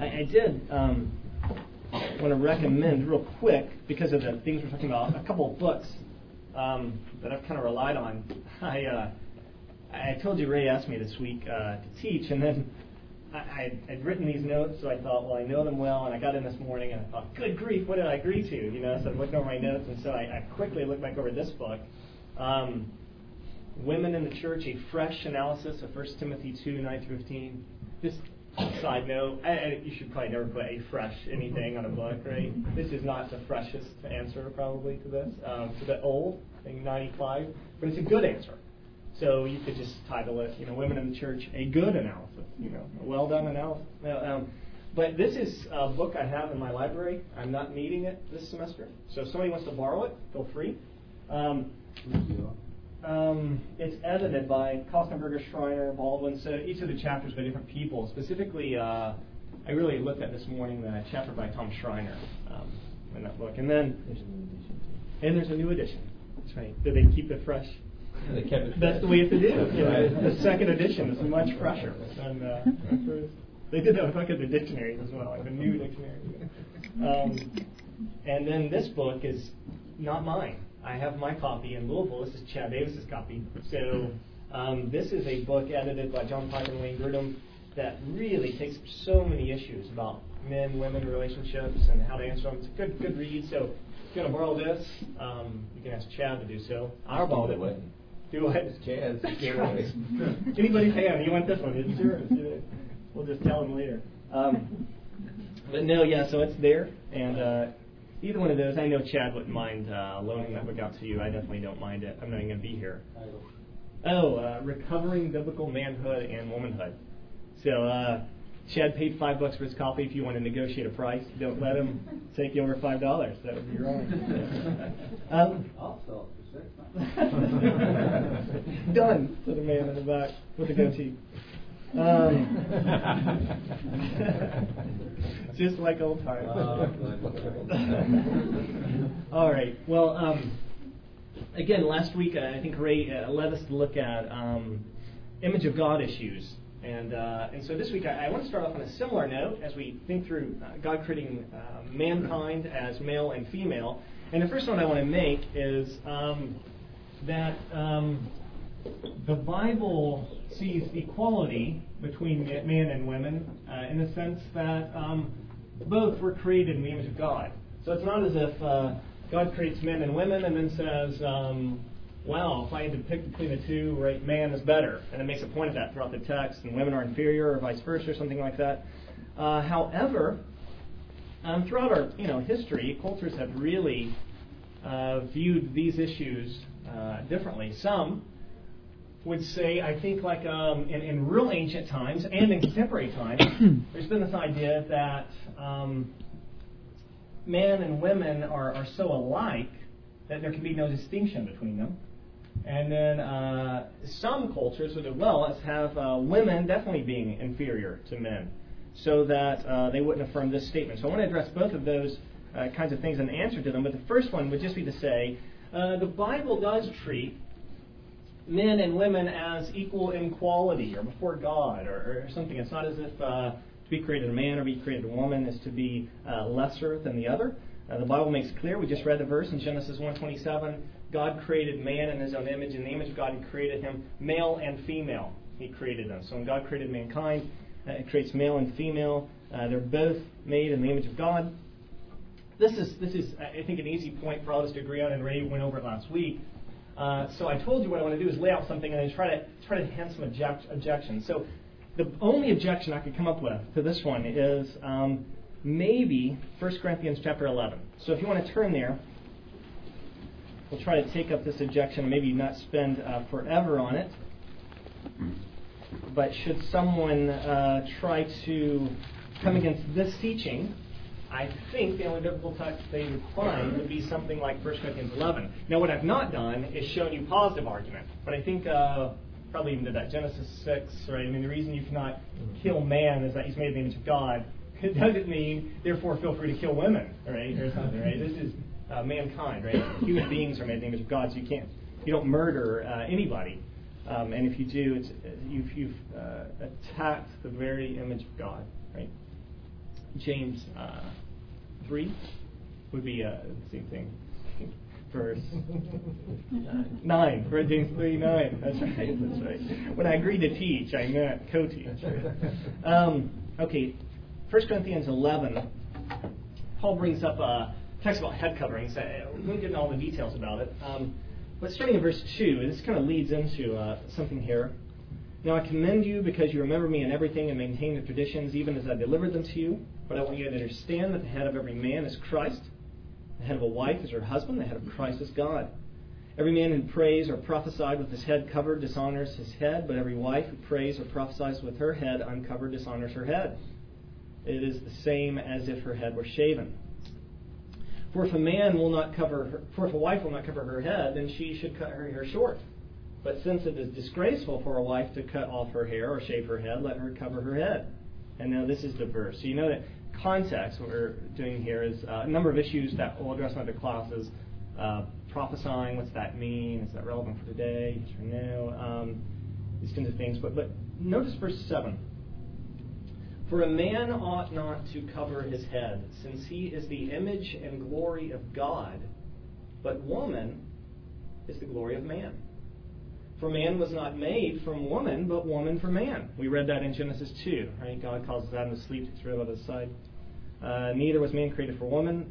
I did want to recommend real quick, because of the things we're talking about, a couple of books that I've kind of relied on. I told you Ray asked me this week to teach, and then I'd written these notes, so I thought, well, I know them well, and I got in this morning, and I thought, good grief, what did I agree to? So I'm looking over my notes, and so I quickly looked back over this book, Women in the Church, a fresh analysis of 1 Timothy 2, 9-15. Just side note, you should probably never put a fresh anything on a book, right? This is not the freshest answer, probably, to this. It's a bit old, I think 95, but it's a good answer. So you could just title it, Women in the Church, a good analysis, a well-done analysis. But this is a book I have in my library. I'm not needing it this semester. So if somebody wants to borrow it, feel free. It's edited by Kostenberger, Schreiner, Baldwin. So each of the chapters by different people. Specifically, I really looked at this morning the chapter by Tom Schreiner in that book. And then there's a new edition. That's right. Did they keep it fresh? They kept it fresh. That's the way to do it. The second edition is much fresher. And they did that with like the dictionaries as well, like the new dictionary. And then this book is not mine. I have my copy in Louisville. This is Chad Davis's copy. So this is a book edited by John Piper and Wayne Grudem that really takes so many issues about men-women relationships and how to answer them. It's a good read. So if you're going to borrow this, you can ask Chad to do so. I'll borrow it. Do what? It's Chad's. Anybody's hand. You want this one? It's yours. We'll just tell him later. But no, yeah, so it's there. And either one of those, I know Chad wouldn't mind loaning that book out to you. I definitely don't mind it. I'm not even going to be here. Recovering Biblical Manhood and Womanhood. So Chad paid $5 for his copy. If you want to negotiate a price, don't let him take you over $5. That would be wrong. I'll sell it for $6. Done, said the man in the back with the goatee. Just like old times. All right. Well, again, last week I think Ray led us to look at image of God issues, and so this week I want to start off on a similar note as we think through God creating mankind as male and female. And the first one I want to make is that the Bible sees equality between men and women in the sense that both were created in the image of God. So it's not as if God creates men and women and then says, wow, if I had to pick between the two, right, man is better. And it makes a point of that throughout the text, and women are inferior or vice versa or something like that. However, throughout our history, cultures have really viewed these issues differently. Some would say, I think, like in real ancient times and in contemporary times, there's been this idea that men and women are so alike that there can be no distinction between them. And then some cultures would, have women definitely being inferior to men, so that they wouldn't affirm this statement. So I want to address both of those kinds of things and answer to them. But the first one would just be to say, the Bible does treat men and women as equal in quality or before God or something. It's not as if to be created a man or be created a woman is to be lesser than the other. The Bible makes clear, we just read the verse in Genesis 1:27, God created man in his own image. In the image of God, he created him, male and female. He created them. So when God created mankind, it creates male and female. They're both made in the image of God. This is I think, an easy point for all of us to agree on, and Ray went over it last week. So I told you what I want to do is lay out something and then try to hint some objections. So the only objection I could come up with to this one is maybe 1 Corinthians chapter 11. So if you want to turn there, we'll try to take up this objection and maybe not spend forever on it. But should someone try to come against this teaching, I think the only biblical text they would find would be something like 1 Corinthians 11. Now, what I've not done is shown you positive argument. But I think probably even did that. Genesis 6, right? I mean, the reason you cannot kill man is that he's made in the image of God. It doesn't mean, therefore, feel free to kill women, right? Or something, right? This is mankind, right? Human beings are made in the image of God, so you don't murder anybody. And if you do, you've attacked the very image of God, right? James 3 would be the same thing. Verse 9. James 3, 9. That's right. When I agreed to teach, I meant co-teach. Okay, 1 Corinthians 11, Paul brings up a text about head coverings. We won't get into all the details about it. But starting in verse 2, and this kind of leads into something here. Now I commend you because you remember me in everything and maintain the traditions even as I delivered them to you. But I want you to understand that the head of every man is Christ. The head of a wife is her husband. The head of Christ is God. Every man who prays or prophesied with his head covered dishonors his head, but every wife who prays or prophesies with her head uncovered dishonors her head. It is the same as if her head were shaven. For if a wife will not cover her head, then she should cut her hair short. But since it is disgraceful for a wife to cut off her hair or shave her head, let her cover her head. And now this is the verse. So you know that context, what we're doing here is a number of issues that we'll address in other classes. Prophesying, what's that mean? Is that relevant for today? Yes or no? These kinds of things. But notice verse 7. For a man ought not to cover his head, since he is the image and glory of God, but woman is the glory of man. For man was not made from woman, but woman from man. We read that in Genesis 2. Right? God causes Adam to sleep, takes her out of his side. Neither was man created for woman,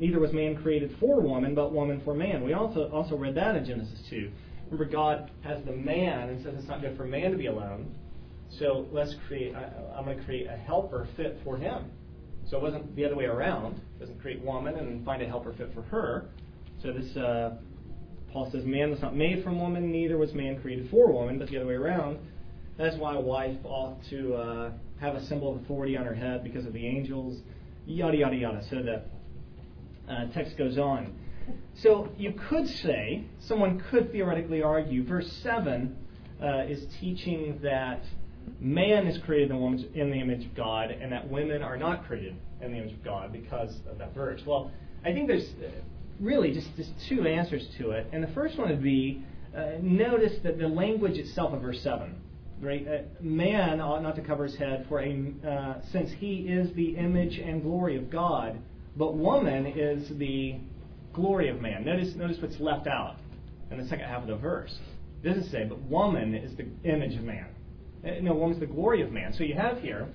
but woman for man. We also read that in Genesis 2. Remember, God has the man and says it's not good for man to be alone. So I'm going to create a helper fit for him. So it wasn't the other way around. It doesn't create woman and find a helper fit for her. So this, Paul says, man was not made from woman, neither was man created for woman, but the other way around. That's why a wife ought to have a symbol of authority on her head because of the angels, yada, yada, yada. So the text goes on. So you could say, someone could theoretically argue, verse 7 is teaching that man is created in the image of God and that women are not created in the image of God because of that verse. Well, I think there's really just two answers to it. And the first one would be, notice that the language itself of verse 7. Right? Man ought not to cover his head since he is the image and glory of God, but woman is the glory of man. Notice what's left out in the second half of the verse. It doesn't say, but woman is the image of man. No, woman's the glory of man. So you have here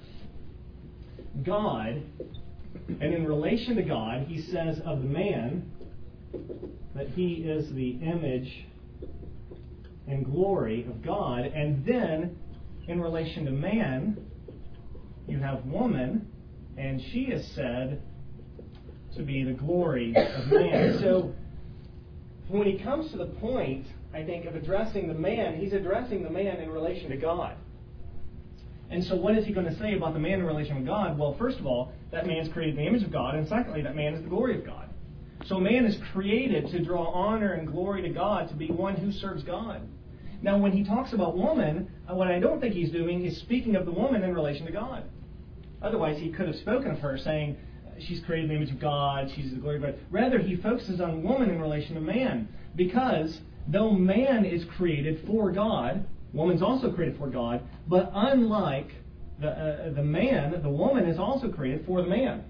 God, and in relation to God, he says of the man that he is the image and glory of God. And then, in relation to man, you have woman, and she is said to be the glory of man. So, when he comes to the point, I think, of addressing the man, he's addressing the man in relation to God. And so what is he going to say about the man in relation to God? Well, first of all, that man's created in the image of God, and secondly, that man is the glory of God. So man is created to draw honor and glory to God, to be one who serves God. Now, when he talks about woman, what I don't think he's doing is speaking of the woman in relation to God. Otherwise, he could have spoken of her saying, she's created in the image of God, she's the glory of God. Rather, he focuses on woman in relation to man, because though man is created for God, woman's also created for God, but unlike the man, the woman is also created for the man.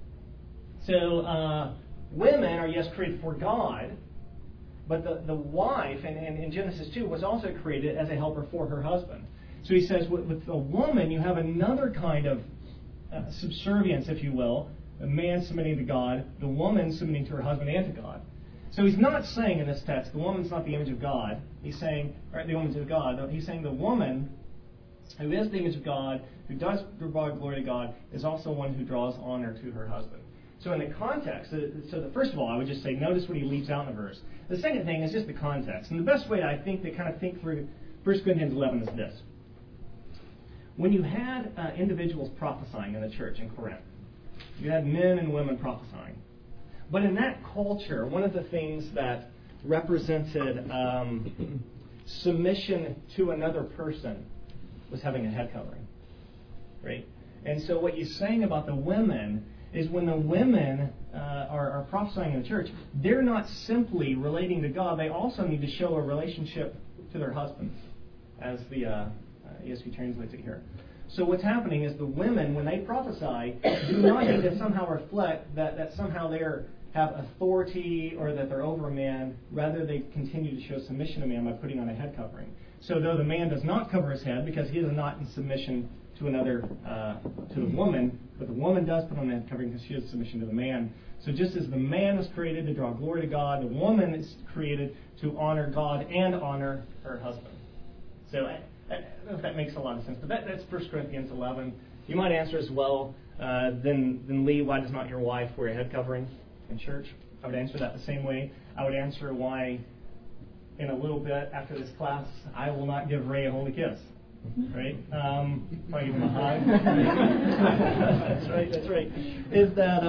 So women are, yes, created for God, but the wife, in Genesis 2, was also created as a helper for her husband. So he says, with the woman, you have another kind of subservience, if you will, the man submitting to God, the woman submitting to her husband and to God. So he's not saying in this text, the woman's not the image of God. He's saying, the woman's of God. He's saying the woman, who is the image of God, who does draw glory to God, is also one who draws honor to her husband. So in the context, first of all, I would just say, notice what he leaves out in the verse. The second thing is just the context. And the best way, I think, to kind of think through 1 Corinthians 11 is this. When you had individuals prophesying in the church in Corinth, you had men and women prophesying. But in that culture, one of the things that represented submission to another person was having a head covering. Right? And so what he's saying about the women is when the women are prophesying in the church, they're not simply relating to God, they also need to show a relationship to their husbands, as the ESV translates it here. So what's happening is the women, when they prophesy, do not need to somehow reflect that somehow they have authority or that they're over a man. Rather, they continue to show submission to man by putting on a head covering. So though the man does not cover his head because he is not in submission to to the woman, but the woman does put on a head covering because she is submission to the man. So just as the man was created to draw glory to God, the woman is created to honor God and honor her husband. So I don't know if that makes a lot of sense, but that's 1 Corinthians 11. You might answer as well, then Lee, why does not your wife wear a head covering in church? I would answer that the same way. I would answer why, in a little bit after this class, I will not give Ray a holy kiss. Right? Probably give him a hug. That's right. Is that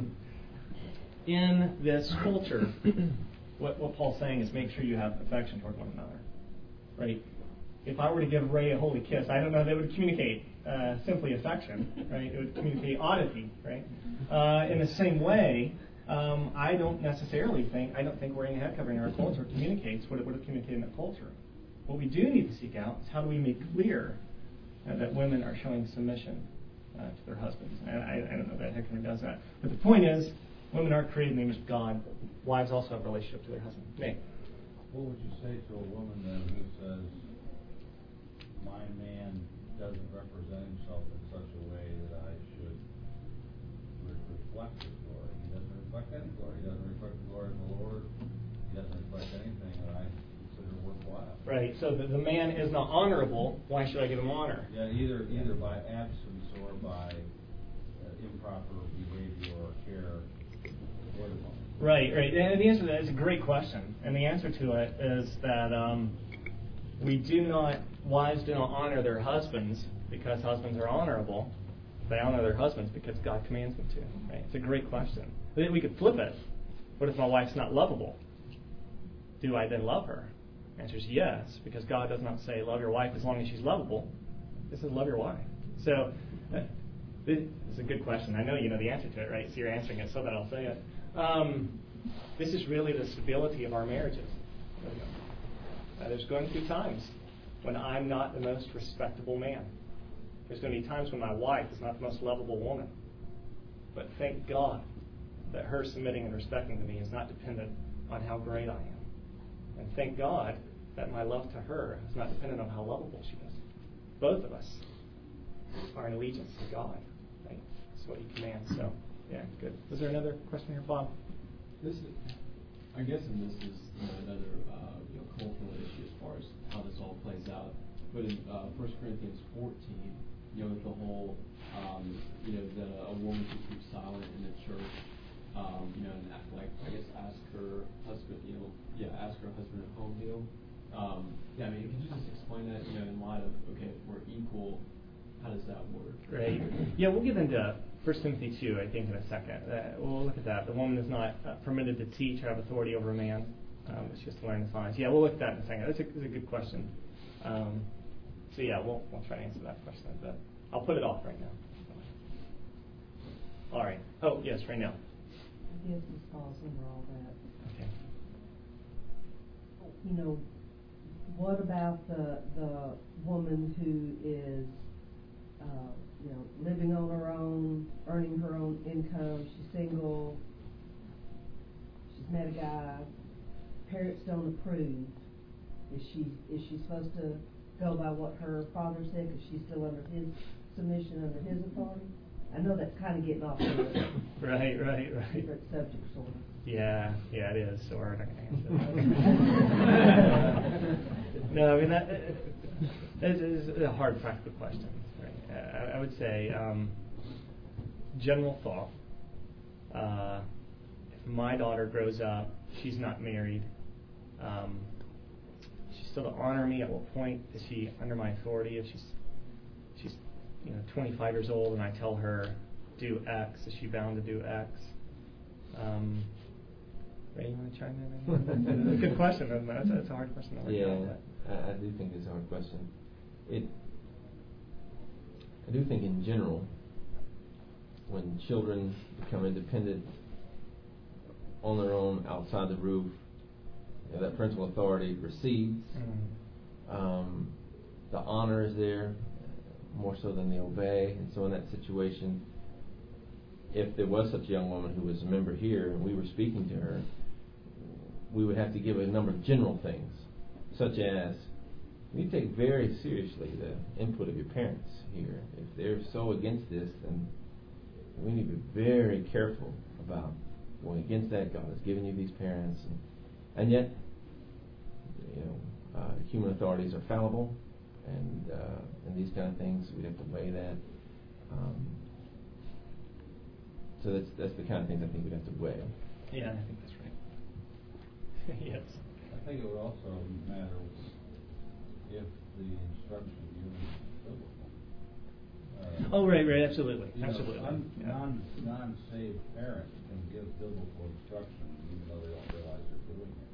in this culture, what Paul's saying is make sure you have affection toward one another. Right? If I were to give Ray a holy kiss, I don't know that it would communicate simply affection, right? It would communicate oddity, right? In the same way, I don't think wearing a head covering in our culture communicates what it would have communicated in that culture. What we do need to seek out is how do we make clear that women are showing submission to their husbands. And I don't know that head covering does that. But the point is, women aren't created in the image of God. Wives also have a relationship to their husband. Nate. What would you say to a woman then who says, my man doesn't represent himself in such a way that I should reflect his glory? He doesn't reflect any glory. He doesn't reflect the glory of the Lord. He doesn't reflect anything that I consider worthwhile. Right. So the man is not honorable. Why should I give him honor? Yeah, either by absence or by improper behavior or care for the woman. Right. And the answer to that is a great question. And the answer to it is that wives do not honor their husbands because husbands are honorable. They honor their husbands because God commands them to. Right? It's a great question. We could flip it. What if my wife's not lovable? Do I then love her? The answer is yes, because God does not say love your wife as long as she's lovable. It says love your wife. So this is a good question. I know you know the answer to it, right? So you're answering it so that I'll say it. This is really the stability of our marriages. There's going to be times when I'm not the most respectable man. There's going to be times when my wife is not the most lovable woman. But thank God that her submitting and respecting to me is not dependent on how great I am. And thank God that my love to her is not dependent on how lovable she is. Both of us are in allegiance to God. Right? That's what He commands. So, yeah, good. Was there another question here, Bob? I'm guessing this is another cultural issue as far as how this all plays out. But in 1 Corinthians 14, with the whole, that a woman should keep silent in the church, and ask her husband, ask her husband at home deal. Could you just explain that, in light of, okay, if we're equal, how does that work? Right. Yeah, we'll get into 1 Timothy 2, I think, in a second. We'll look at that. The woman is not permitted to teach or have authority over a man. It's just to learn the signs. Yeah, we'll look at that in a second. That's a good question. So yeah, we'll try to answer that question. But I'll put it off right now. All right. Oh, yes, right now. I guess this falls under all that. Okay. What about the woman who is, living on her own, earning her own income? She's single. She's met a guy. Parents don't approve. Is she supposed to go by what her father said because she's still under his submission, under his authority? I know that's kind of getting off to a right. different subject, sort of. Yeah, it is. So we're not going to answer that. No, I mean that is a hard practical question. Right? I would say, general thought. If my daughter grows up, she's not married. She's still to honor me. At what point is she under my authority? If she's 25 years old and I tell her do X, is she bound to do X? Ray, you want to chime in? That's a good question. That's a hard question. I do think it's a hard question. I do think in general, when children become independent on their own outside the roof, that parental authority recedes. The honor is there. more so than they obey. And so in that situation, if there was such a young woman who was a member here and we were speaking to her, we would have to give a number of general things, such as we take very seriously the input of your parents here. If they're so against this, then we need to be very careful about going against that. God has given you these parents, and yet, human authorities are fallible, and these kind of things, we have to weigh that. So that's the kind of things I think we'd have to weigh. Yeah, I think that's right. Yes. I think it would also matter if the instruction given is biblical. Right, absolutely, You know, absolutely. non-saved parents can give biblical instruction even though they don't realize they're doing it.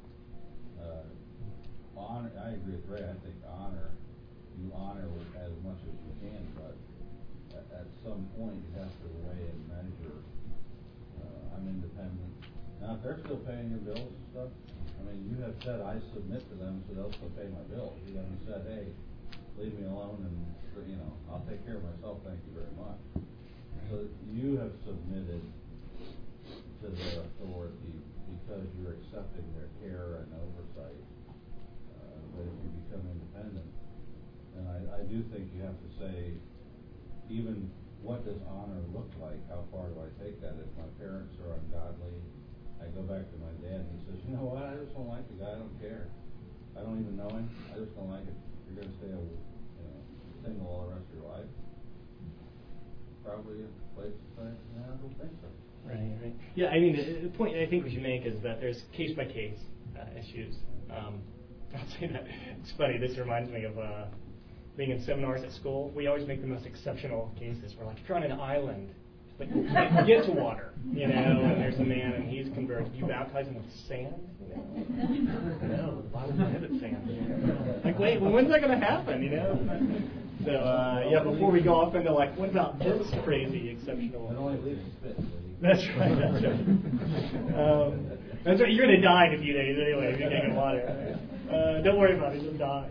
Honor, I agree with Ray. I think you honor as much as you can, but at some point you have to weigh and measure. I'm independent. Now, if they're still paying your bills and stuff, I mean, you have said, I submit to them so they'll still pay my bills. You haven't said, hey, leave me alone and, I'll take care of myself, thank you very much. So you have submitted to their authority because you're accepting their care and oversight. But if you become independent, then I do think you have to say, even what does honor look like? How far do I take that? If my parents are ungodly, I go back to my dad and he says, you know what, I just don't like the guy, I don't care. I don't even know him, I just don't like it. You're going to stay single all the rest of your life? Probably a place to say, no, I don't think so. Right. Yeah, I mean, the point I think we should make is that there's case-by-case issues. I'll say that. It's funny, this reminds me of being in seminars at school. We always make the most exceptional cases. We're like, if you're on an island, like, get to water, and there's a man and he's converted. You baptize him with sand? No, the Bible prohibits sand. Like, wait, well, when's that going to happen, So, before we go off into, like, what about this crazy exceptional? It only leaves spit. That's right. That's right. You're going to die in a few days anyway if you can't get water. Don't worry about it. You'll die.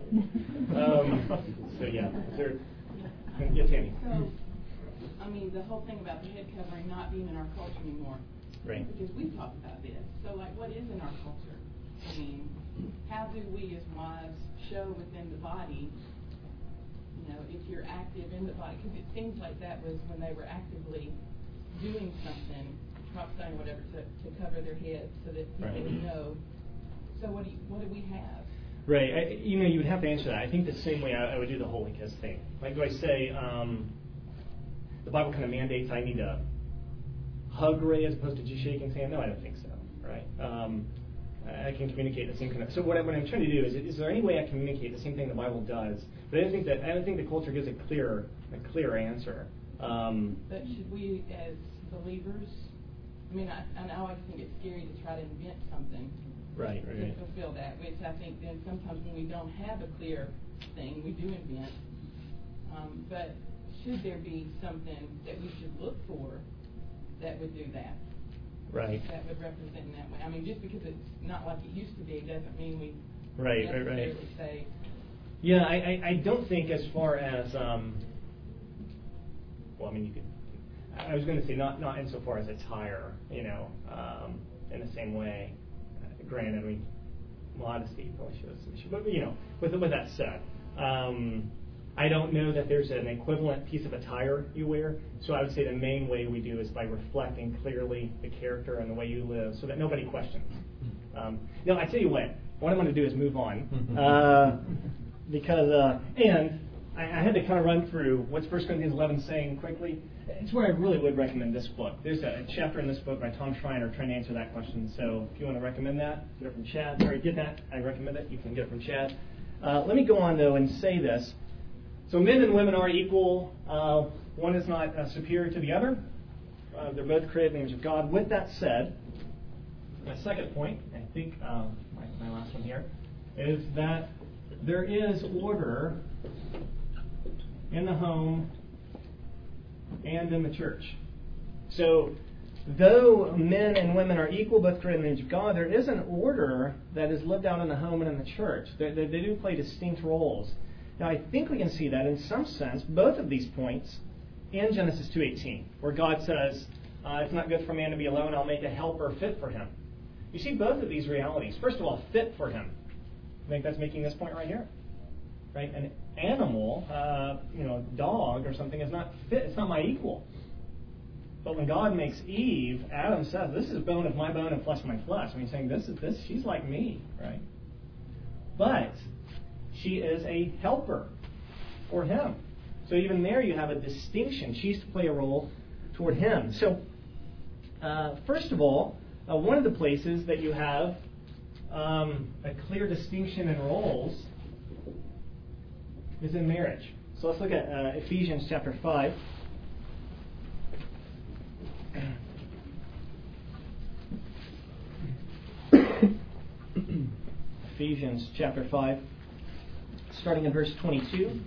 Tammy. So, I mean, the whole thing about the head covering not being in our culture anymore. Right. Because we've talked about this. So, like, what is in our culture? I mean, how do we as wives show within the body, if you're active in the body? Because it seems like that was when they were actively doing something, prophesying or whatever, to cover their heads so that people would know. So what do we have? Right. You would have to answer that. I think the same way I would do the holy kiss thing. Like, do I say, the Bible kind of mandates I need to hug Ray as opposed to just shaking his hand? No, I don't think so. Right. I can communicate the same kind of. So what I'm trying to do is there any way I communicate the same thing the Bible does? But I don't think the culture gives a clear answer. But should we, as believers, I mean, I always think it's scary to try to invent something. Right. To fulfill that, which I think then sometimes when we don't have a clear thing, we do invent. But should there be something that we should look for that would do that? Right. That would represent in that way. I mean, just because it's not like it used to be doesn't mean we right. say. Yeah, I don't think as far as you could. I was going to say not insofar as attire, in the same way. Granted, modesty probably shows some issue, but with that said, I don't know that there's an equivalent piece of attire you wear. So I would say the main way we do is by reflecting clearly the character and the way you live, so that nobody questions. I tell you what I'm going to do is move on, because and I had to kind of run through what's 1 Corinthians 11 saying quickly. It's where I really would recommend this book. There's a chapter in this book by Tom Schreiner trying to answer that question. So if you want to recommend that, get it from Chad. Or get that, I recommend it. You can get it from Chad. Let me go on, though, and say this. So men and women are equal. One is not superior to the other. They're both created in the image of God. With that said, my second point, I think my last one here, is that there is order in the home and in the church. So, though men and women are equal, both created in the image of God, there is an order that is lived out in the home and in the church. They do play distinct roles. Now, I think we can see that in some sense, both of these points in Genesis 2:18, where God says, it's not good for man to be alone, I'll make a helper fit for him. You see both of these realities. First of all, fit for him. I think that's making this point right here. Right? An animal, dog or something is not fit. It's not my equal. But when God makes Eve, Adam says, this is bone of my bone and flesh of my flesh. I mean, he's saying, she's like me, right? But she is a helper for him. So even there you have a distinction. She's to play a role toward him. So, first of all, one of the places that you have a clear distinction in roles is in marriage. So let's look at Ephesians chapter 5. Ephesians chapter 5, starting in verse 22.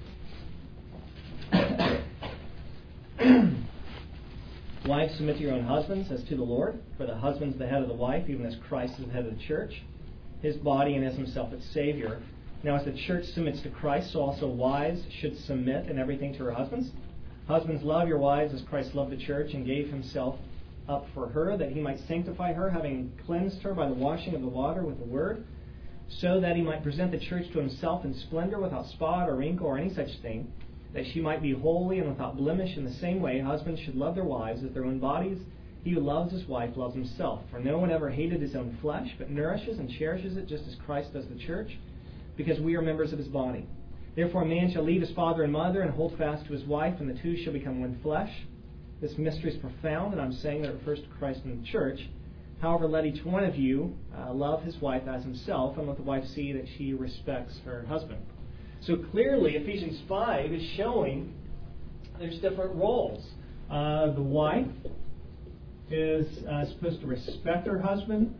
Wives, submit to your own husbands as to the Lord, for the husband's the head of the wife, even as Christ is the head of the church, his body, and as himself its Savior. Now as the church submits to Christ, so also wives should submit in everything to her husbands. Husbands, love your wives as Christ loved the church and gave himself up for her, that he might sanctify her, having cleansed her by the washing of the water with the word, so that he might present the church to himself in splendor, without spot or wrinkle or any such thing, that she might be holy and without blemish. In the same way, husbands should love their wives as their own bodies. He who loves his wife loves himself. For no one ever hated his own flesh, but nourishes and cherishes it, just as Christ does the church, because we are members of his body. Therefore a man shall leave his father and mother and hold fast to his wife, and the two shall become one flesh. This mystery is profound, and I'm saying that it refers to Christ and the church. However, let each one of you love his wife as himself, and let the wife see that she respects her husband. So clearly, Ephesians 5 is showing there's different roles. The wife is supposed to respect her husband,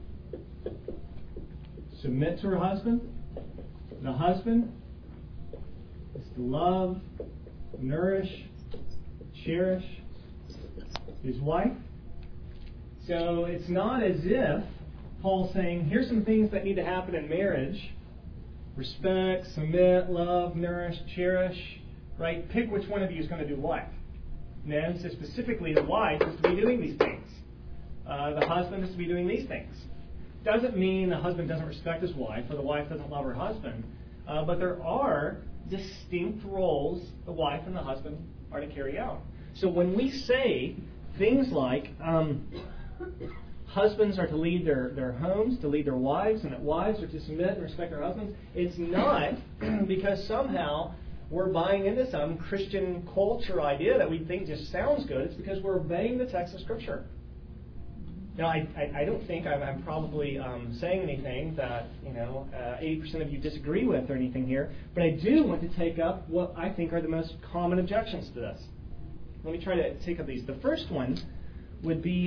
submit to her husband. The husband is to love, nourish, cherish his wife. So it's not as if Paul's saying, here's some things that need to happen in marriage. Respect, submit, love, nourish, cherish. Right? Pick which one of you is going to do what. No, so specifically the wife is to be doing these things. The husband is to be doing these things. Doesn't mean the husband doesn't respect his wife or the wife doesn't love her husband. But there are distinct roles the wife and the husband are to carry out. So when we say things like husbands are to lead their homes, to lead their wives, and that wives are to submit and respect their husbands, it's not because somehow we're buying into some Christian culture idea that we think just sounds good. It's because we're obeying the text of Scripture. Now, I don't think I'm probably saying anything that 80% of you disagree with or anything here, but I do want to take up what I think are the most common objections to this. Let me try to take up these. The first one would be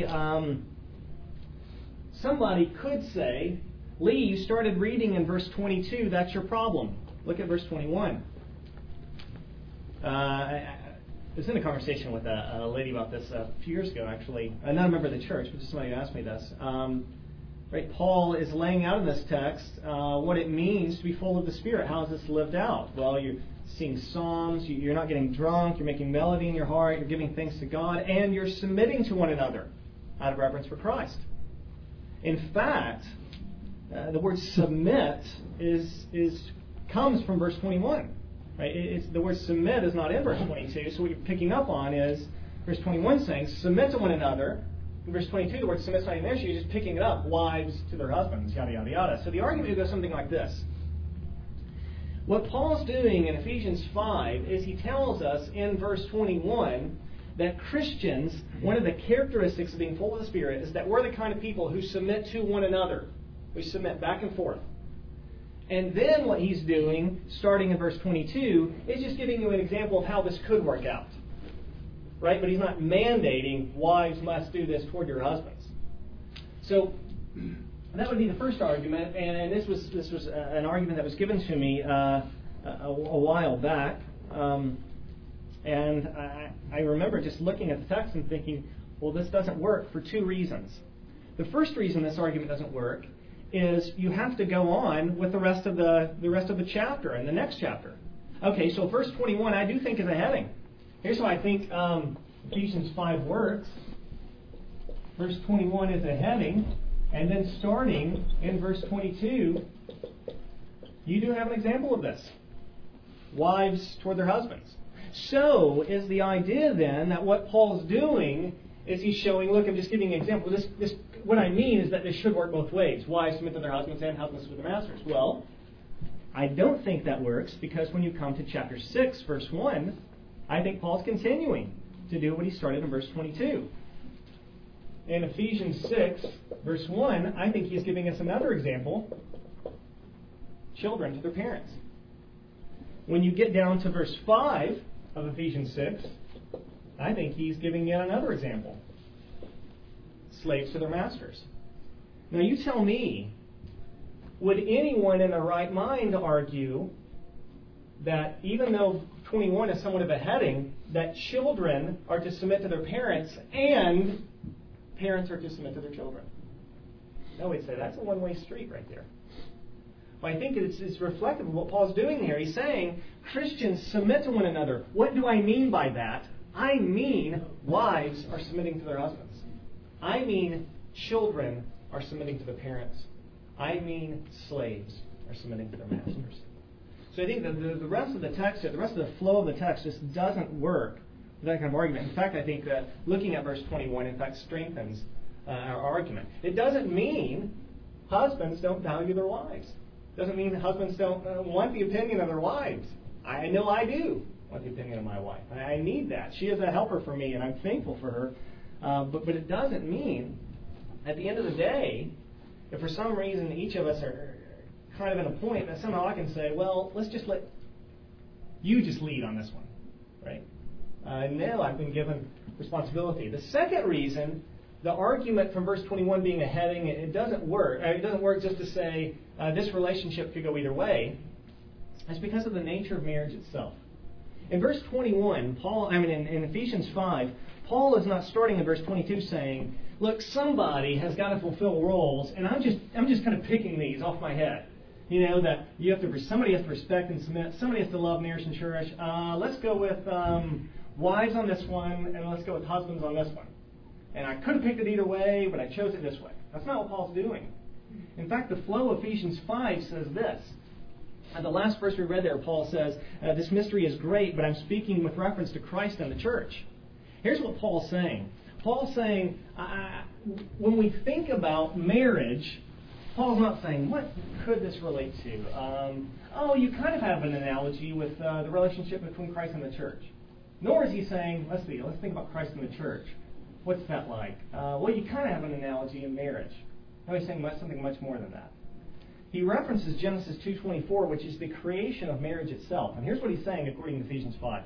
somebody could say, Lee, you started reading in verse 22. That's your problem. Look at verse 21. I was in a conversation with a lady about this a few years ago, actually. Not a member of the church, but just somebody who asked me this. Right, Paul is laying out in this text what it means to be full of the Spirit. How is this lived out? Well, you're sing psalms, you're not getting drunk, you're making melody in your heart, you're giving thanks to God, and you're submitting to one another out of reverence for Christ. In fact, the word submit comes from verse 21. Right? The word submit is not in verse 22, so what you're picking up on is verse 21 saying, submit to one another. In verse 22, the word submit is not even there, so you're just picking it up, wives to their husbands, yada, yada, yada. So the argument goes something like this. What Paul's doing in Ephesians 5 is he tells us in verse 21 that Christians, one of the characteristics of being full of the Spirit is that we're the kind of people who submit to one another. We submit back and forth. And then what he's doing, starting in verse 22, is just giving you an example of how this could work out. Right? But he's not mandating wives must do this toward your husbands. So that would be the first argument, and this was an argument that was given to me a while back. And I remember just looking at the text and thinking, well, this doesn't work for two reasons. The first reason this argument doesn't work is you have to go on with the rest of the chapter and the next chapter. Okay, so verse 21 I do think is a heading. Here's how I think Ephesians 5 works. Verse 21 is a heading, and then starting in verse 22, you do have an example of this. Wives toward their husbands. So is the idea then that what Paul's doing is he's showing, look, I'm just giving an example. What I mean is that this should work both ways. Wives submit to their husbands and husbands to their masters. Well, I don't think that works, because when you come to chapter 6, verse 1, I think Paul's continuing to do what he started in verse 22. In Ephesians 6, verse 1, I think he's giving us another example. Children to their parents. When you get down to verse 5 of Ephesians 6, I think he's giving yet another example. Slaves to their masters. Now you tell me, would anyone in their right mind argue that even though 21 is somewhat of a heading, that children are to submit to their parents and parents are to submit to their children? No, we'd say that's a one-way street right there. Well, I think it's reflective of what Paul's doing here. He's saying Christians submit to one another. What do I mean by that? I mean wives are submitting to their husbands. I mean children are submitting to their parents. I mean slaves are submitting to their masters. So I think that the rest of the text, the rest of the flow of the text just doesn't work with that kind of argument. In fact, I think that looking at verse 21, in fact, strengthens our argument. It doesn't mean husbands don't value their wives. It doesn't mean husbands don't want the opinion of their wives. I know I do want the opinion of my wife. I need that. She is a helper for me, and I'm thankful for her. But it doesn't mean, at the end of the day, if for some reason each of us are kind of in a point that somehow I can say, well, let's just let you just lead on this one, right? No, I've been given responsibility. The second reason, the argument from verse 21 being a heading, it doesn't work. It doesn't work just to say this relationship could go either way. It's because of the nature of marriage itself. In verse 21, in Ephesians 5, Paul is not starting in verse 22 saying, look, somebody has got to fulfill roles, and I'm just kind of picking these off my head. You know, that somebody has to respect and submit, somebody has to love, nourish, and cherish. Let's go with wives on this one, and let's go with husbands on this one. And I could have picked it either way, but I chose it this way. That's not what Paul's doing. In fact, the flow of Ephesians 5 says this. And the last verse we read there, Paul says, this mystery is great, but I'm speaking with reference to Christ and the church. Here's what Paul's saying. Paul's saying, when we think about marriage, Paul's not saying, what could this relate to? You kind of have an analogy with the relationship between Christ and the church. Nor is he saying, let's think about Christ and the church. What's that like? You kind of have an analogy in marriage. No, he's saying something much more than that. He references Genesis 2:24, which is the creation of marriage itself. And here's what he's saying according to Ephesians 5.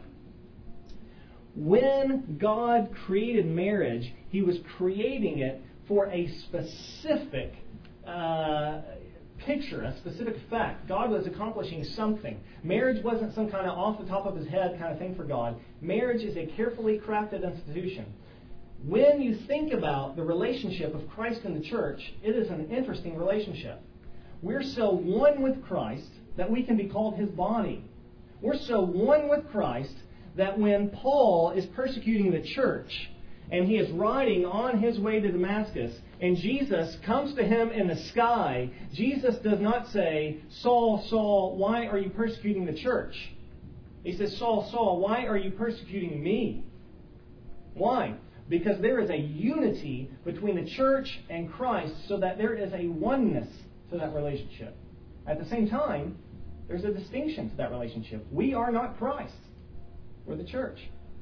When God created marriage, He was creating it for a specific picture, a specific fact. God was accomplishing something. Marriage wasn't some kind of off the top of his head kind of thing for God. Marriage is a carefully crafted institution. When you think about the relationship of Christ and the church, it is an interesting relationship. We're so one with Christ that we can be called His body. We're so one with Christ that when Paul is persecuting the church and he is riding on his way to Damascus and Jesus comes to him in the sky, Jesus does not say, Saul, Saul, why are you persecuting the church? He says, Saul, Saul, why are you persecuting me? Why? Because there is a unity between the church and Christ so that there is a oneness to that relationship. At the same time, there's a distinction to that relationship. We are not Christ. We're the church.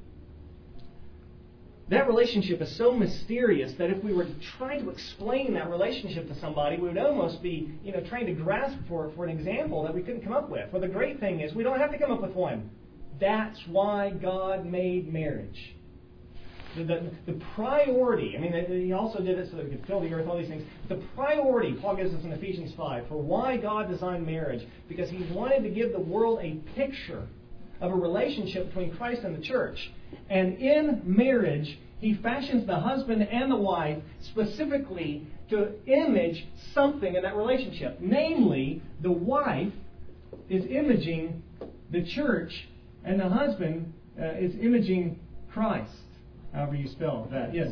That relationship is so mysterious that if we were to try to explain that relationship to somebody, we would almost be trying to grasp for an example that we couldn't come up with. Well, the great thing is we don't have to come up with one. That's why God made marriage. The priority, He also did it so that we could fill the earth, all these things. The priority, Paul gives us in Ephesians 5, for why God designed marriage, because He wanted to give the world a picture of a relationship between Christ and the church. And in marriage, He fashions the husband and the wife specifically to image something in that relationship. Namely, the wife is imaging the church, and the husband is imaging Christ. However you spell that, yes.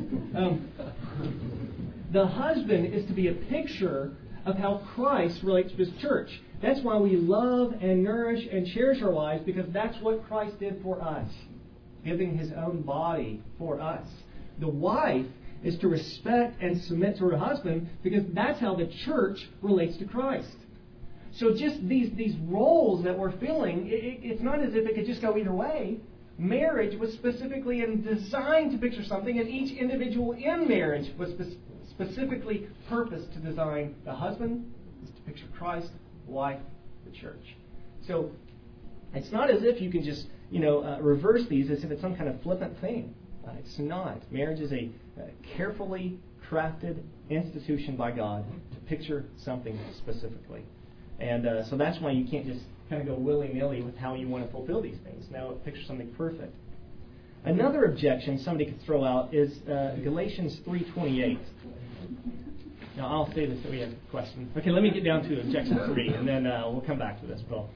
The husband is to be a picture of how Christ relates to his church. That's why we love and nourish and cherish our wives, because that's what Christ did for us, giving his own body for us. The wife is to respect and submit to her husband, because that's how the church relates to Christ. So just these roles that we're filling, it's not as if it could just go either way. Marriage was specifically designed to picture something, and each individual in marriage was specifically purposed to design. The husband is to picture Christ, the wife, the church. So it's not as if you can just reverse these as if it's some kind of flippant thing. It's not. Marriage is a carefully crafted institution by God to picture something specifically. And so that's why you can't just kind of go willy-nilly with how you want to fulfill these things. Now, picture something perfect. Another objection somebody could throw out is Galatians 3:28. Now, I'll say this so we have a question. Okay, let me get down to objection 3, and then we'll come back to this, Paul.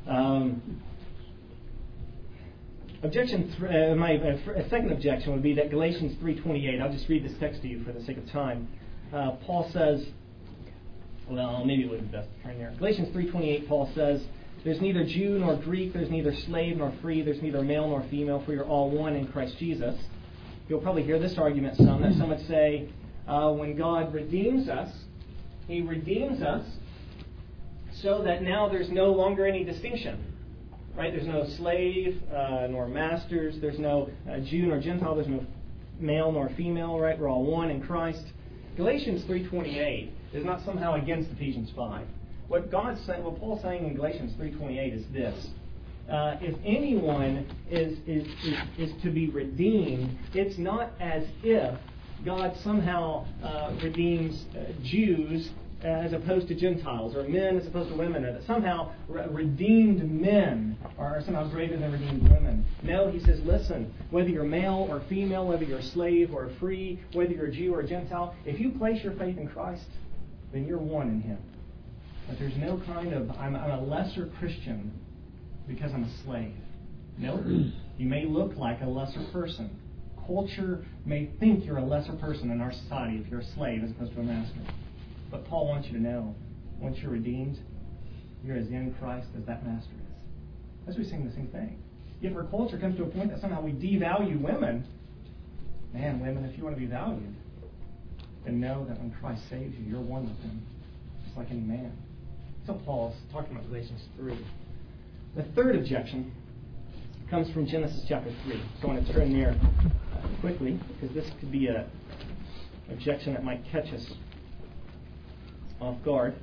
My second objection would be that Galatians 3:28. I'll just read this text to you for the sake of time. Paul says, well, maybe it would be best to turn there. Galatians 3:28, Paul says, "There's neither Jew nor Greek, there's neither slave nor free, there's neither male nor female, for you're all one in Christ Jesus." You'll probably hear this argument that some would say, when God redeems us, He redeems us so that now there's no longer any distinction. Right? There's no slave nor masters, there's no Jew nor Gentile, there's no male nor female, right? We're all one in Christ. Galatians 3:28 is not somehow against Ephesians 5. What Paul's saying in Galatians 3:28 is this: if anyone is to be redeemed, it's not as if God somehow redeems Jews as opposed to Gentiles, or men as opposed to women, or that somehow redeemed men are somehow greater than redeemed women. No, he says, listen, whether you're male or female, whether you're a slave or free, whether you're a Jew or a Gentile, if you place your faith in Christ, then you're one in Him. But there's no kind of, I'm a lesser Christian because I'm a slave. No, you may look like a lesser person. Culture may think you're a lesser person in our society if you're a slave as opposed to a master. But Paul wants you to know, once you're redeemed, you're as in Christ as that master is. As we sing the same thing. Yet our culture comes to a point that somehow we devalue women. Man, women, if you want to be valued, then know that when Christ saves you, you're one with Him, just like any man. So Paul's talking about Galatians 3. The third objection comes from Genesis chapter 3. So I want to turn there quickly, because this could be an objection that might catch us off guard.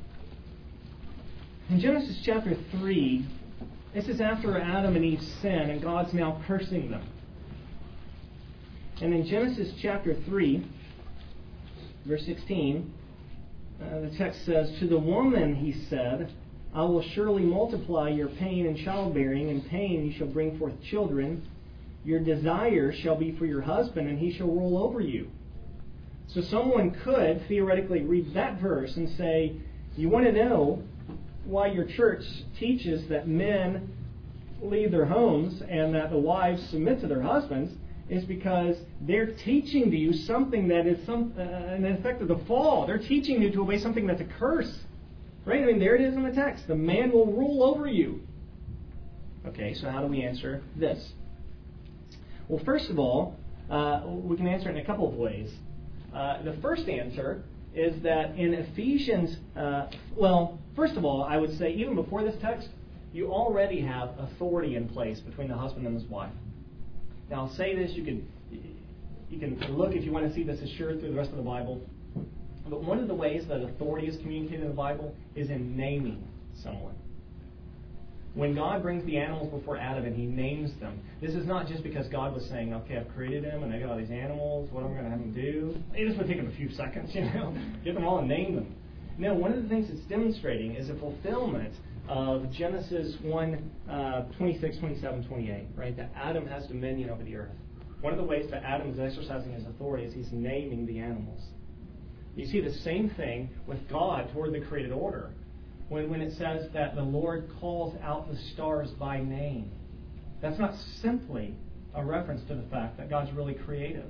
In Genesis chapter 3, this is after Adam and Eve sin, and God's now cursing them. And in Genesis chapter 3, verse 16, the text says, "To the woman he said, I will surely multiply your pain in childbearing. In pain you shall bring forth children. Your desire shall be for your husband, and he shall rule over you." So someone could theoretically read that verse and say, you want to know why your church teaches that men leave their homes and that the wives submit to their husbands, is because they're teaching to you something that is an effect of the fall. They're teaching you to obey something that's a curse. Right? I mean, there it is in the text. The man will rule over you. Okay, so how do we answer this? Well, first of all, we can answer it in a couple of ways. The first answer is that in Ephesians, first of all, I would say even before this text, you already have authority in place between the husband and his wife. Now, I'll say this, you can look if you want to see this assured through the rest of the Bible. But one of the ways that authority is communicated in the Bible is in naming someone. When God brings the animals before Adam and He names them, this is not just because God was saying, okay, I've created them and I got all these animals, what am I going to have them do? This would take them a few seconds, get them all and name them. No, one of the things it's demonstrating is a fulfillment of Genesis 1, 26, 27, 28, right? That Adam has dominion over the earth. One of the ways that Adam is exercising his authority is he's naming the animals. You see the same thing with God toward the created order. when it says that the Lord calls out the stars by name. That's not simply a reference to the fact that God's really creative.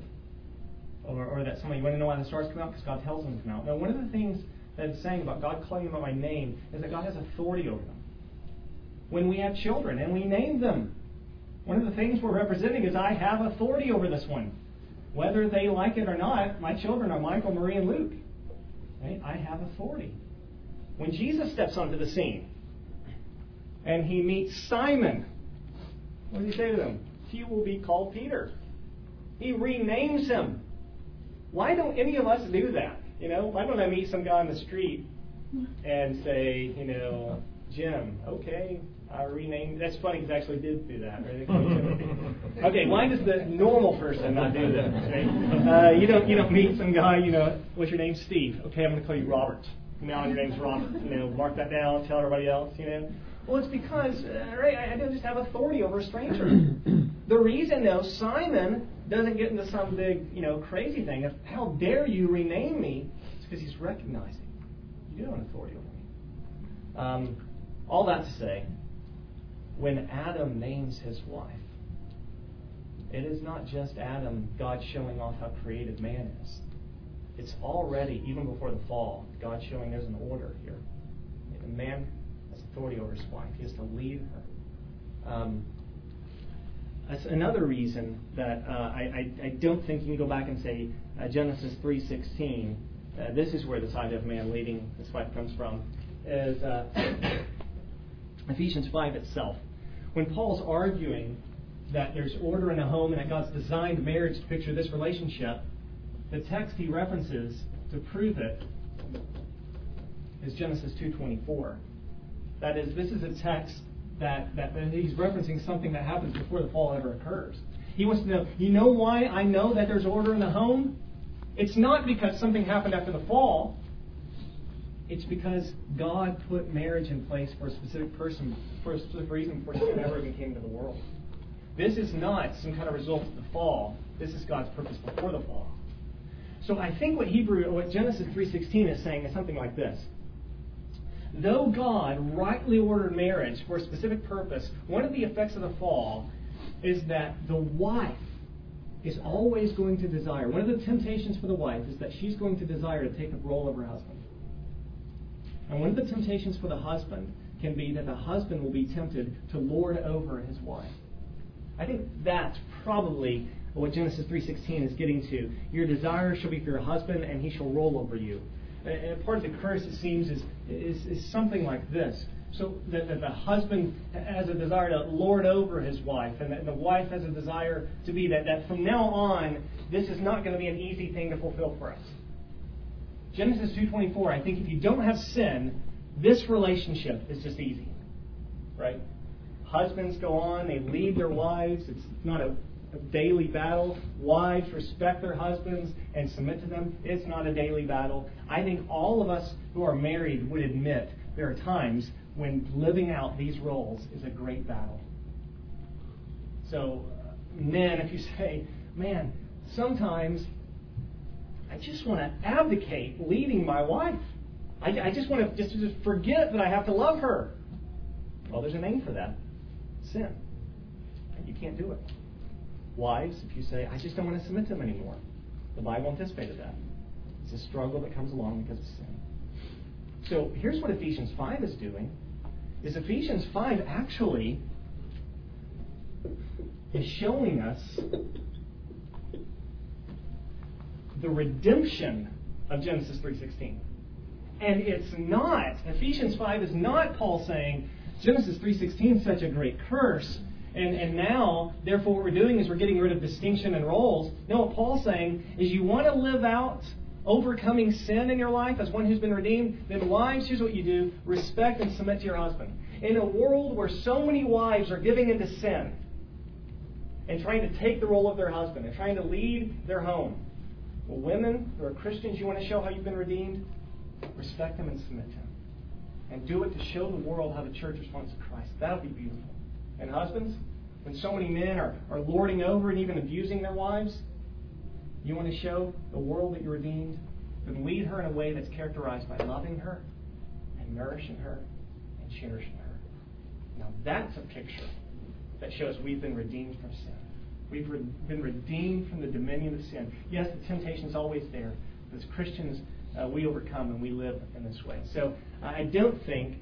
Or that somebody, you want to know why the stars come out? Because God tells them to come out. No, one of the things that it's saying about God calling them by name is that God has authority over them. When we have children and we name them, one of the things we're representing is I have authority over this one. Whether they like it or not, my children are Michael, Marie, and Luke. Right? I have authority. When Jesus steps onto the scene and he meets Simon, what does he say to him? He will be called Peter. He renames him. Why don't any of us do that? Why don't I meet some guy on the street and say, Jim, okay, I renamed. That's funny because I actually did do that. Right? Okay, why does the normal person not do this? Right? You don't meet some guy. What's your name? Steve. Okay, I'm going to call you Robert. Now your name's Robert. Mark that down. Tell everybody else. Well, it's because I don't just have authority over a stranger. The reason, though, Simon doesn't get into some big, crazy thing of how dare you rename me? It's because he's recognizing you do have authority over me. All that to say, when Adam names his wife, it is not just Adam, God showing off how creative man is. It's already, even before the fall, God showing there's an order here. A man has authority over his wife. He has to lead her. That's another reason that I don't think you can go back and say Genesis 3:16. This is where this idea of man leading his wife comes from. Is Ephesians 5 itself. When Paul's arguing that there's order in a home and that God's designed marriage to picture this relationship, the text he references to prove it is Genesis 2:24. That is, this is a text that he's referencing something that happens before the fall ever occurs. He wants to know, why I know that there's order in the home? It's not because something happened after the fall. It's because God put marriage in place for a specific person, for a specific reason, before sin ever even came into the world. This is not some kind of result of the fall. This is God's purpose before the fall. So I think what Genesis 3:16 is saying is something like this. Though God rightly ordered marriage for a specific purpose, one of the effects of the fall is that the wife is always going to desire. One of the temptations for the wife is that she's going to desire to take the role of her husband. And one of the temptations for the husband can be that the husband will be tempted to lord over his wife. I think that's probably what Genesis 3:16 is getting to. Your desire shall be for your husband, and he shall rule over you. And part of the curse, it seems, is something like this. So that the husband has a desire to lord over his wife, and that the wife has a desire to be that from now on, this is not going to be an easy thing to fulfill for us. Genesis 2:24, I think if you don't have sin, this relationship is just easy. Right? Husbands go on, they lead their wives. It's not a daily battle. Wives respect their husbands and submit to them. It's not a daily battle. I think all of us who are married would admit there are times when living out these roles is a great battle. So, men, if you say, man, sometimes I just want to abdicate leading my wife. I just want to just forget that I have to love her. Well, there's a name for that. Sin. And you can't do it. Wives, if you say, I just don't want to submit to them anymore. The Bible anticipated that. It's a struggle that comes along because of sin. So here's what Ephesians 5 is doing. Is Ephesians 5 actually is showing us the redemption of Genesis 3:16. And it's not, Ephesians 5 is not Paul saying, Genesis 3:16 is such a great curse, and now, therefore, what we're doing is we're getting rid of distinction and roles. No, what Paul's saying is you want to live out overcoming sin in your life as one who's been redeemed, then wives, here's what you do. Respect and submit to your husband. In a world where so many wives are giving into sin and trying to take the role of their husband and trying to lead their home, well, women who are Christians, you want to show how you've been redeemed? Respect him and submit to him. And do it to show the world how the church responds to Christ. That would be beautiful. And husbands, when so many men are lording over and even abusing their wives, you want to show the world that you're redeemed, then lead her in a way that's characterized by loving her and nourishing her and cherishing her. Now that's a picture that shows we've been redeemed from sin. We've been redeemed from the dominion of sin. Yes, the temptation is always there. But as Christians, we overcome and we live in this way. So I don't think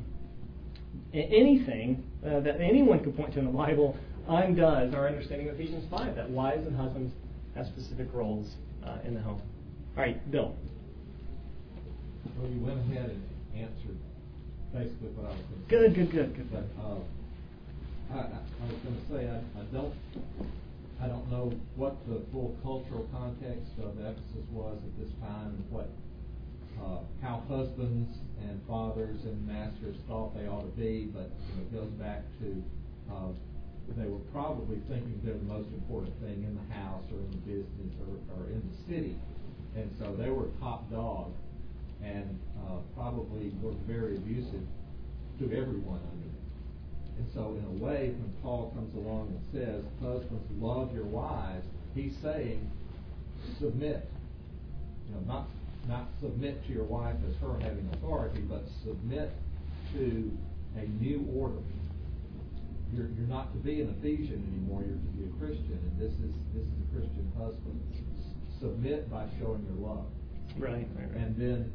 anything that anyone could point to in the Bible undoes our understanding of Ephesians 5, that wives and husbands have specific roles in the home. All right, Bill. Well, you went ahead and answered basically what I was going to say. Good. But I was going to say I don't know what the full cultural context of Ephesus was at this time, and what how husbands and fathers and masters thought they ought to be, but it goes back to they were probably thinking they're the most important thing in the house or in the business or in the city, and so they were top dog, and probably were very abusive to everyone under them. And so in a way, when Paul comes along and says, husbands, love your wives, he's saying, submit. Not submit to your wife as her having authority, but submit to a new order. You're not to be an Ephesian anymore, you're to be a Christian, and this is a Christian husband. Submit by showing your love. Right. And then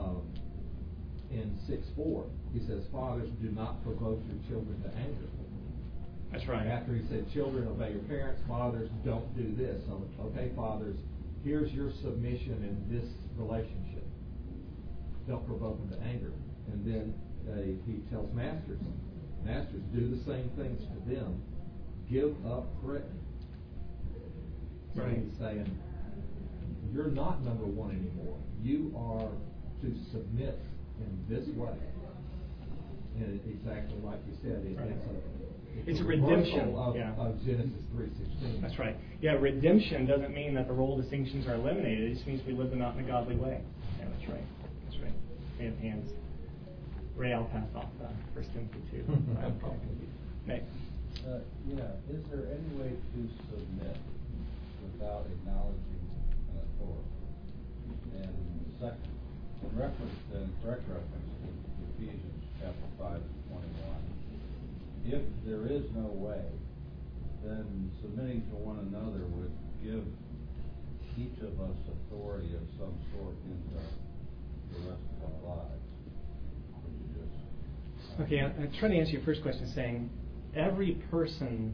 in 6:4, he says, fathers, do not provoke your children to anger. That's right. After he said, children, obey your parents, fathers, don't do this. So, okay, fathers, here's your submission in this relationship. Don't provoke them to anger. And then he tells masters, do the same things to them. Give up threatening. So Right. he's saying, you're not number one anymore. You are to submit in this way. And exactly like you said, It's a reversal redemption of Genesis 3:16. That's right. Yeah, redemption doesn't mean that the role distinctions are eliminated. It just means we live them out in a godly way. Yeah, that's right. We have hands. Ray, I'll pass off 1 Timothy 2. Okay. Nate. Is there any way to submit without acknowledging an authority? And second, correct reference to Ephesians chapter 5:21. If there is no way, then submitting to one another would give each of us authority of some sort into the rest of our lives. Would you just... Okay, I'm trying to answer your first question saying every person,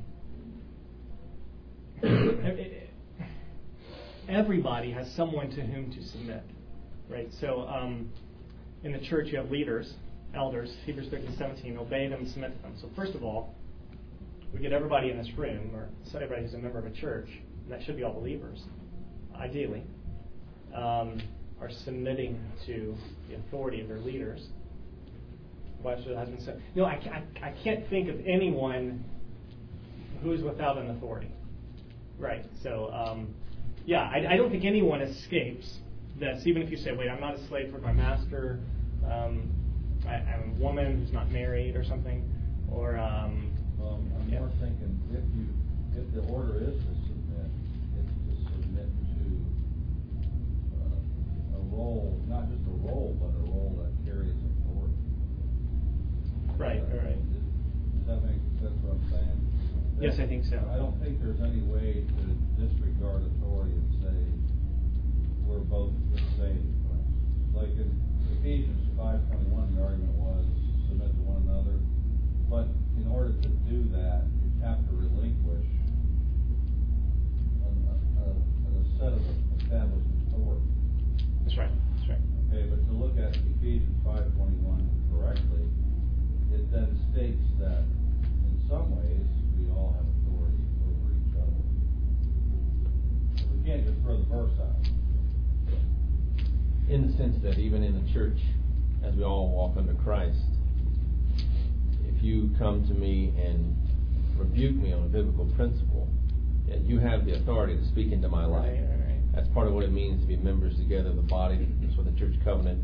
everybody has someone to whom to submit, right? So in the church you have leaders, elders, Hebrews 13:17, obey them and submit to them. So first of all, we get everybody in this room, or everybody who's a member of a church, and that should be all believers, ideally, are submitting to the authority of their leaders. Wives to the husband. So, I can't think of anyone who's without an authority. Right. So, I don't think anyone escapes this, even if you say, wait, I'm not a slave for my master, I'm a woman who's not married or something, or... I'm more thinking, if the order is to submit, it's to submit to a role, not just a role, but a role that carries authority. Right. Does that make sense what I'm saying? Yes, I think so. I don't think there's any way to disregard authority and say we're both the same. Like in Ephesians 5:21, the argument was submit to one another. But in order to do that, you have to relinquish a set of established authority. That's right. Okay, but to look at Ephesians 5:21 correctly, it then states that in some ways we all have authority over each other. So we can't just throw the verse out. In the sense that even in the church, as we all walk under Christ, if you come to me and rebuke me on a biblical principle, you have the authority to speak into my life. Right. That's part of what it means to be members together of the body. That's what the church covenant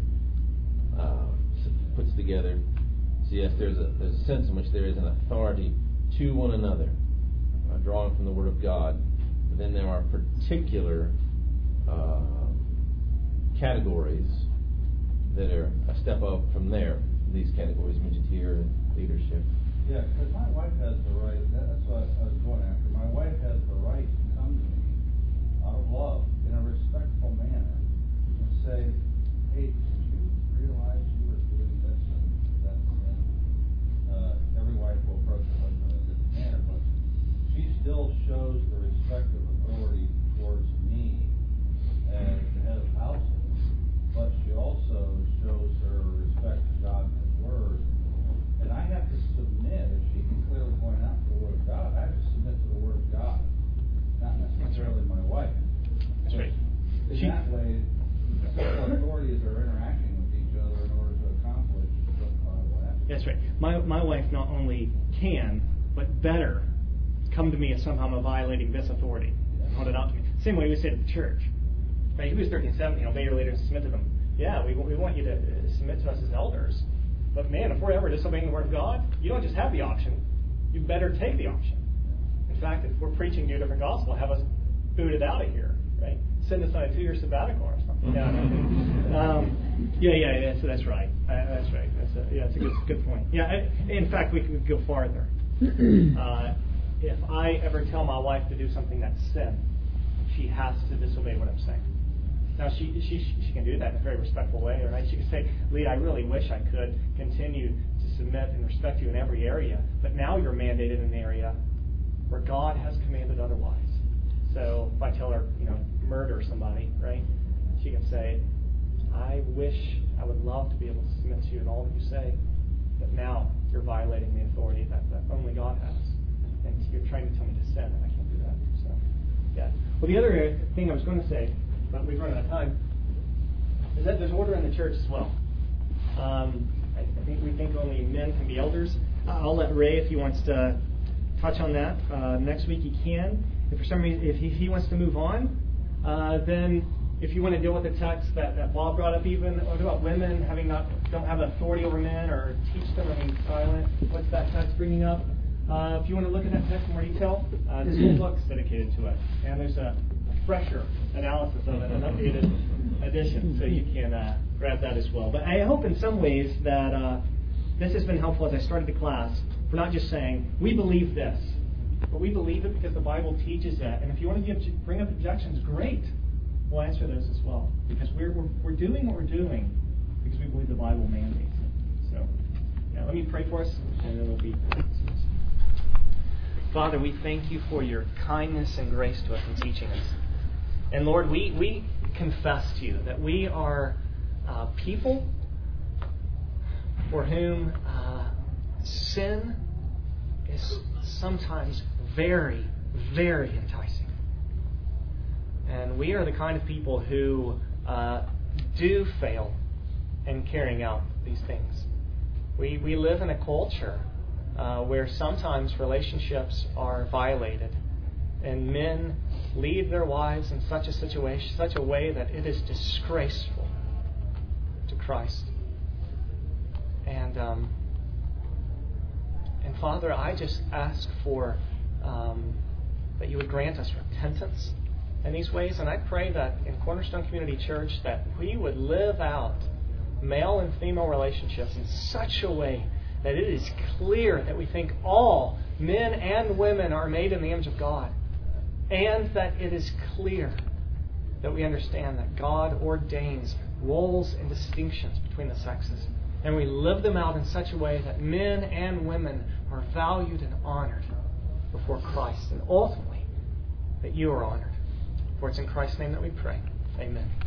puts together. So yes, there's a sense in which there is an authority to one another, drawn from the Word of God. But then there are particular categories that are a step up from there, these categories mentioned here, leadership. Yeah, because my wife has the right, that's what I was going after. My wife has the right to come to me out of love in a respectful manner and say, hey, did you realize you were doing this and that? And every wife will approach her husband in a different manner, but she still shows the respect of authority towards me as the head of household, but she also shows her respect to God and His Word. And I have to submit, if she can clearly point out the Word of God, I have to submit to the Word of God, not necessarily my wife. That's right. In that way, civil authorities are interacting with each other in order to accomplish what the Bible asks. That's right. My wife not only can, but better come to me if somehow I'm violating this authority. Hold it out to me. Same way we say to the church. Right? Hebrews 13:17, obey your leaders and submit to them. Yeah, we want you to submit to us as elders. But man, if we're ever disobeying the Word of God, you don't just have the option. You better take the option. In fact, if we're preaching to a different gospel, have us booted out of here, right? Send us on a 2-year sabbatical or something. That's right. That's right. That's a good point. Yeah, in fact, we could go farther. If I ever tell my wife to do something that's sin, she has to disobey what I'm saying. Now, she can do that in a very respectful way, right? She can say, Lee, I really wish I could continue to submit and respect you in every area, but now you're mandated in an area where God has commanded otherwise. So if I tell her, murder somebody, right? She can say, I would love to be able to submit to you in all that you say, but now you're violating the authority that only God has. And you're trying to tell me to sin, and I can't do that. So, yeah. Well, the other thing I was going to say, but we've run out of time, is that there's order in the church as well. We think only men can be elders. I'll let Ray, if he wants to touch on that next week, he can. If for some reason, if he wants to move on, then if you want to deal with the text that Bob brought up, even what about women don't have authority over men or teach them remain silent? What's that text bringing up? If you want to look at that text in more detail, this whole book's dedicated to it, and there's a fresher analysis of it, an updated edition, so you can grab that as well. But I hope in some ways that this has been helpful as I started the class for not just saying, we believe this, but we believe it because the Bible teaches it. And if you want to bring up objections, great. We'll answer those as well. Because we're doing what we're doing because we believe the Bible mandates it. So, yeah, let me pray for us, and then we'll be. Father, we thank you for your kindness and grace to us in teaching us. And Lord, we confess to you that we are people for whom sin is sometimes very, very enticing. And we are the kind of people who do fail in carrying out these things. We live in a culture where sometimes relationships are violated, and men lead their wives in such a way that it is disgraceful to Christ. And Father, I just ask for that you would grant us repentance in these ways, and I pray that in Cornerstone Community Church that we would live out male and female relationships in such a way that it is clear that we think all men and women are made in the image of God, and that it is clear that we understand that God ordains roles and distinctions between the sexes, and we live them out in such a way that men and women are valued and honored before Christ, and ultimately that you are honored. For it's in Christ's name that we pray. Amen.